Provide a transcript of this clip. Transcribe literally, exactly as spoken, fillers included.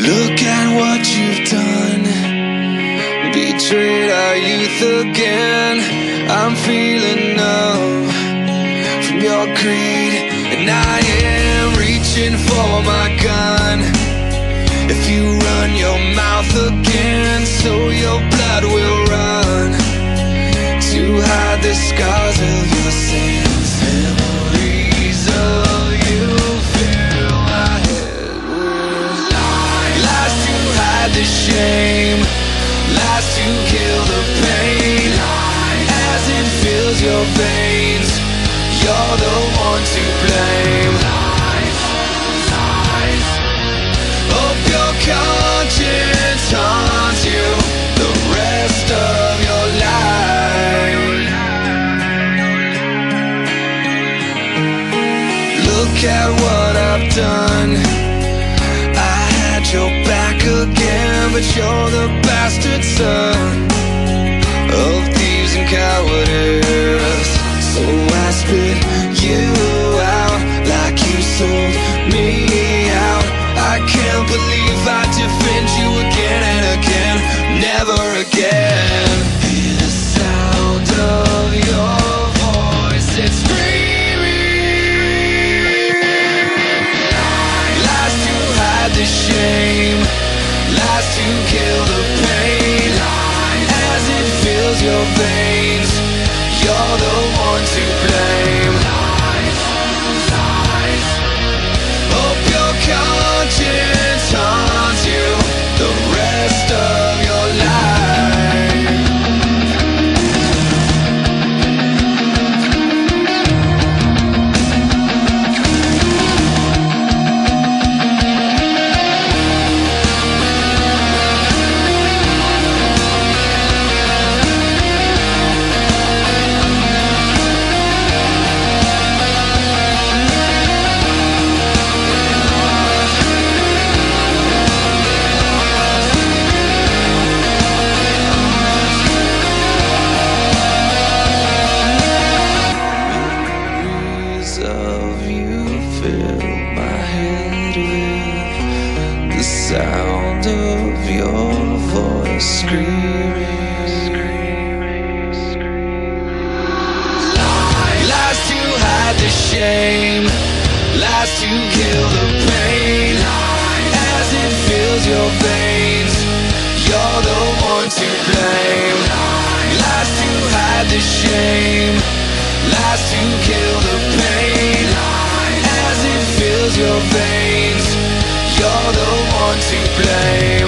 Look at what you've done, betrayed our youth again. I'm feeling numb from your greed, and I am reaching for my gun. If you run your mouth again, so your blood will run, to hide the scars of your sins. Memories of you fill my head with lies. Lies to hide the shame, lies to kill the pain. As it fills your veins, you're the one to blame. Lies, lies. Hope your conscience haunts you the rest of your life. Look at what I've done. I had your back again, but you're the bastard son of thieves and cowardice. So I spit you out like you sold me out. I can't believe I defend you again and again. Never again. Hear the sound of your voice, it's screaming. Lies to hide the shame, lies to kill the pain. As it fills your veins, you're the one to blame. Lies, lies. Hope your conscience haunts you the rest of your life. Of you fill my head with the sound of your voice screaming. Lies to hide the shame, lies to kill the pain. As it fills your veins, you're the one to blame. Lies to hide the shame, lies to kill the pain. As it fills your veins, you're the one to blame.